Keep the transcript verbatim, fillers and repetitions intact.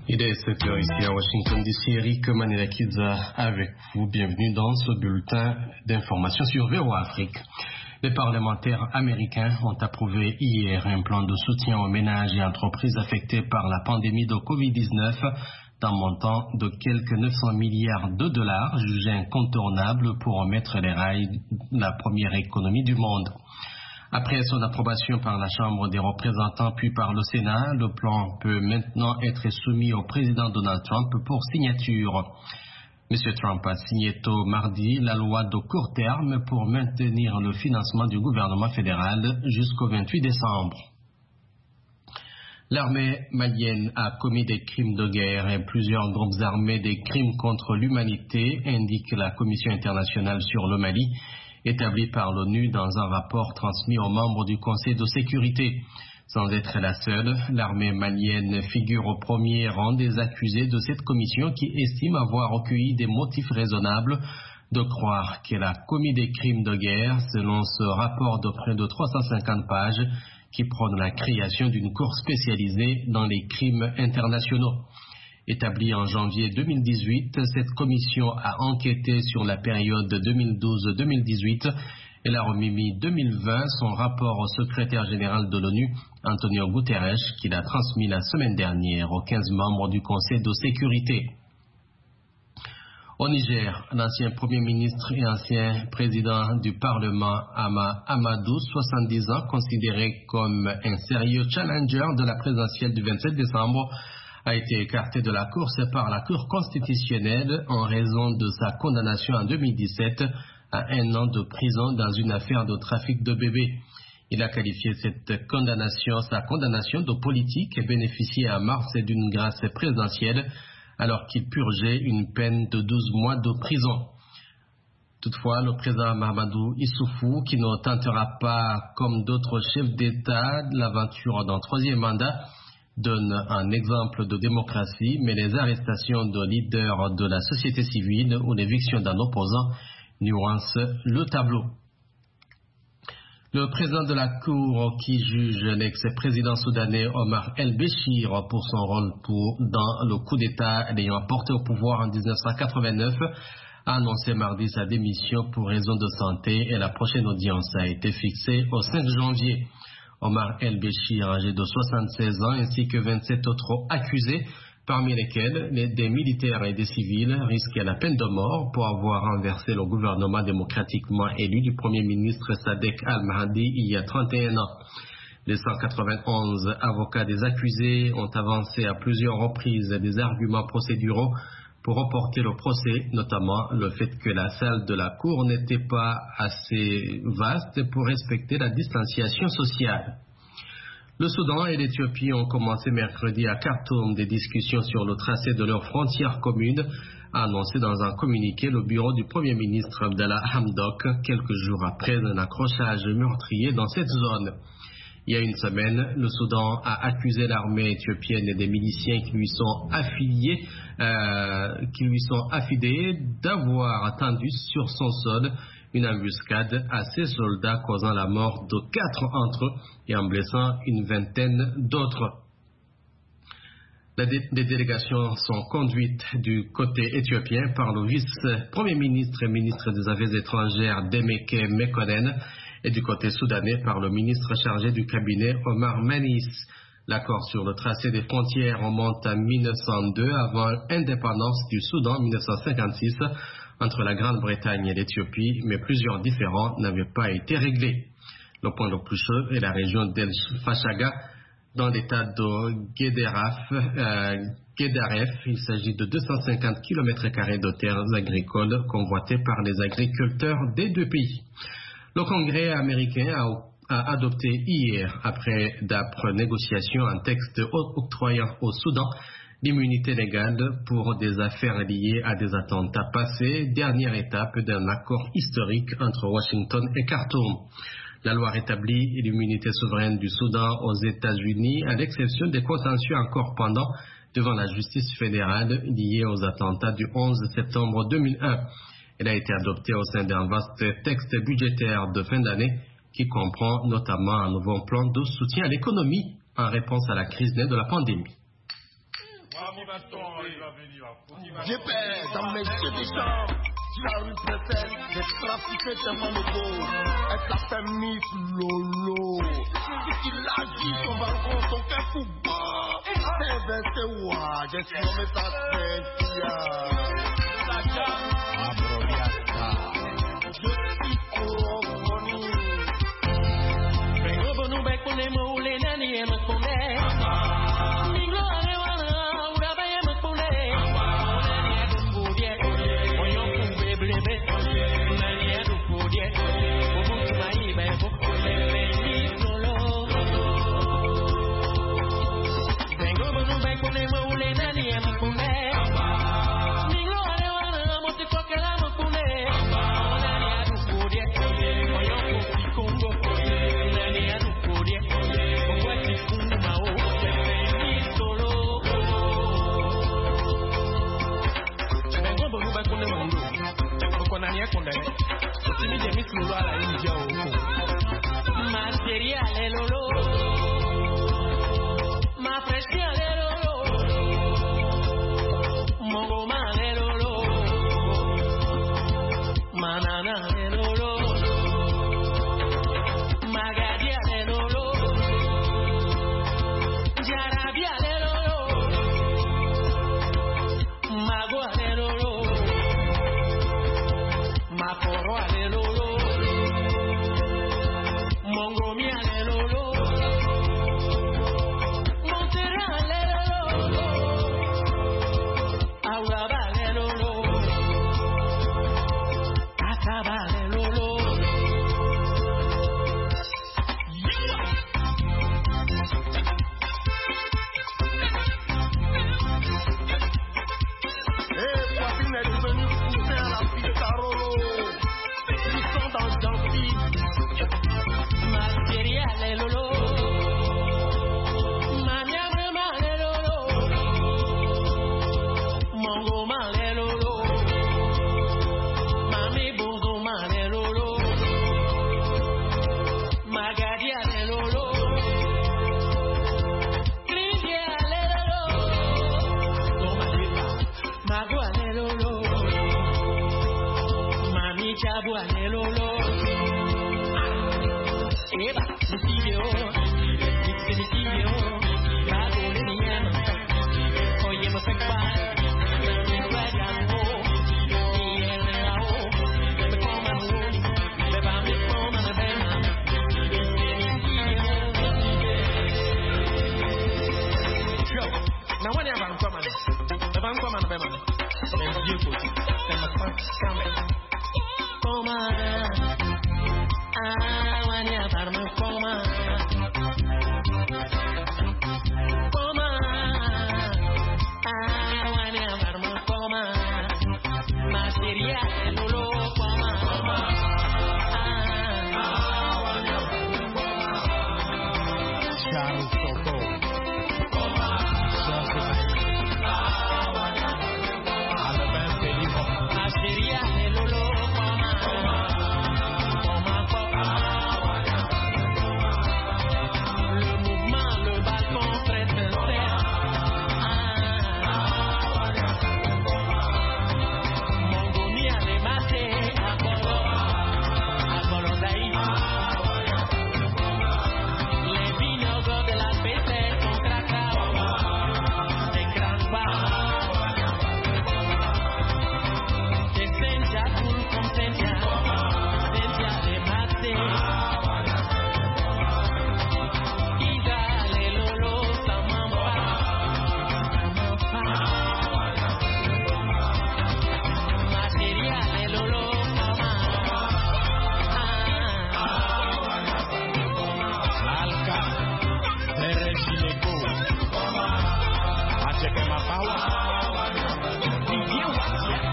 Il est sept heures ici à Washington D C. Eric Manelakidza avec vous. Bienvenue dans ce bulletin d'information sur V O A Afrique. Les parlementaires américains ont approuvé hier un plan de soutien aux ménages et entreprises affectés par la pandémie de covid dix-neuf d'un montant de quelques neuf cents milliards de dollars, jugé incontournable pour remettre les rails la première économie du monde. Après son approbation par la Chambre des représentants puis par le Sénat, le plan peut maintenant être soumis au président Donald Trump pour signature. Monsieur Trump a signé tôt mardi la loi de court terme pour maintenir le financement du gouvernement fédéral jusqu'au vingt-huit décembre. L'armée malienne a commis des crimes de guerre et plusieurs groupes armés des crimes contre l'humanité, indique la Commission internationale sur le Mali, établie par l'ONU dans un rapport transmis aux membres du Conseil de sécurité. Sans être la seule, l'armée malienne figure au premier rang des accusés de cette commission qui estime avoir recueilli des motifs raisonnables de croire qu'elle a commis des crimes de guerre selon ce rapport de près de trois cent cinquante pages qui prône la création d'une cour spécialisée dans les crimes internationaux. Établie en janvier deux mille dix-huit, cette commission a enquêté sur la période deux mille douze à deux mille dix-huit. Elle a remis deux mille vingt son rapport au secrétaire général de l'ONU, Antonio Guterres, qui l'a transmis la semaine dernière aux quinze membres du Conseil de sécurité. Au Niger, l'ancien Premier ministre et ancien président du Parlement, Ama Amadou, soixante-dix ans, considéré comme un sérieux challenger de la présidentielle du vingt-sept décembre, a été écarté de la course par la Cour constitutionnelle en raison de sa condamnation en deux mille dix-sept à un an de prison dans une affaire de trafic de bébés. Il a qualifié cette condamnation, sa condamnation de politique et bénéficié en mars d'une grâce présidentielle alors qu'il purgeait une peine de douze mois de prison. Toutefois, le président Mahamadou Issoufou, qui ne tentera pas, comme d'autres chefs d'État, l'aventure d'un troisième mandat, donne un exemple de démocratie, mais les arrestations de leaders de la société civile ou l'éviction d'un opposant nuancent le tableau. Le président de la Cour qui juge l'ex-président soudanais Omar el-Béchir pour son rôle pour, dans le coup d'État l'ayant porté au pouvoir en dix-neuf cent quatre-vingt-neuf a annoncé mardi sa démission pour raison de santé et la prochaine audience a été fixée au cinq janvier. Omar el-Béchir, âgé de soixante-seize ans, ainsi que vingt-sept autres accusés, parmi lesquels les, des militaires et des civils, risquaient la peine de mort pour avoir renversé le gouvernement démocratiquement élu du Premier ministre Sadek al-Mahdi il y a trente et un ans. Les cent quatre-vingt-onze avocats des accusés ont avancé à plusieurs reprises des arguments procéduraux pour reporter le procès, notamment le fait que la salle de la cour n'était pas assez vaste pour respecter la distanciation sociale. Le Soudan et l'Éthiopie ont commencé mercredi à Khartoum des discussions sur le tracé de leurs frontières communes, a annoncé dans un communiqué le bureau du Premier ministre Abdallah Hamdok, quelques jours après un accrochage meurtrier dans cette zone. Il y a une semaine, le Soudan a accusé l'armée éthiopienne et des miliciens qui lui sont affiliés, euh, qui lui sont affidés d'avoir attendu sur son sol une embuscade à ses soldats causant la mort de quatre entre eux et en blessant une vingtaine d'autres. Les délégations sont conduites du côté éthiopien par le vice-premier ministre et ministre des Affaires étrangères Demeke Mekonnen et du côté soudanais par le ministre chargé du cabinet Omar Manis. L'accord sur le tracé des frontières remonte à mille neuf cent deux, avant l'indépendance du Soudan en mille neuf cent cinquante-six, entre la Grande-Bretagne et l'Éthiopie, mais plusieurs différends n'avaient pas été réglés. Le point le plus chaud est la région d'El Fashaga, dans l'état de Guédaref. Euh, Guédaref, il s'agit de deux cent cinquante kilomètres carrés de terres agricoles convoitées par les agriculteurs des deux pays. Le Congrès américain a, a adopté hier, après d'âpres négociations, un texte octroyant au Soudan l'immunité légale pour des affaires liées à des attentats passés, dernière étape d'un accord historique entre Washington et Khartoum. La loi rétablit l'immunité souveraine du Soudan aux États-Unis, à l'exception des contentieux encore pendants devant la justice fédérale liés aux attentats du onze septembre deux mille un. Elle a été adoptée au sein d'un vaste texte budgétaire de fin d'année qui comprend notamment un nouveau plan de soutien à l'économie en réponse à la crise née de la pandémie. J'ai peur dans mes yeux des gens. Si la rue préfère des trafiqués tellement de beaux. Elle s'appelle Miss Lolo. Celui qui l'agit, son balcon, son cœur fou bas. C'est versé, ouah, j'ai nommé ta Cynthia. Abroviata. Je suis Corofoni. Vengo bon nous bec pour les mots, les nani et me connaît. Minglo ale wana, ura baye me connaît. Nani et du poudier, oyon poube blebe. Nani et du poudier, obu tumayi be boko lebe ni solo. Vengo bon nous bec pour les mots, les nani et me connaît. Minglo ale wana, moti koke la me connaît. Nani et du poudier, oyon poube kongo. Nani et du poudier, obu ti kuma o lebe ni solo. Vengo bon nous bec pour les mots. Nani e konde si mi je mi lolo ala yi je o material e lolo ma presión e lolo mongo ma e lolo manana e lolo magadia e lolo jarabia e lolo mago e lolo Maporo ale lolo, mongomi ale lolo, montera ale lolo, auraba ale lolo, acaba ale lolo. Eh, Poitine est devenue pousser à la Picarolo. Ils sont dans le gentil. Material e lolo, mamia brema e lolo, mongo ma e lolo, mami bongo ma e lolo, magadia e lolo, gringia e lolo, mago e lolo, mami chabu e lolo. Eba, misidio, misidio, bago le niñano, oye mo sekpa, me ruegango, y el relao, me coma muni, me va me coma me bema, yo, na wani avan coma, me van coma me bema, me dio koti, me ma pan, kame, coma. Ah, when you are my coma, coma. Ah, when you are my coma, material lolo coma. Ah, when you are my coma, Charles Soto. coma. Ah, when you are my coma, material lolo coma. Le mouvement, le balcon très sincère. Mongomi a les matés à Bolo, à Bolondaï. Les vignobles de la Pété sont cracao, des grands bars. Des Senja cool comme Senja, Senja les matés. Check my power.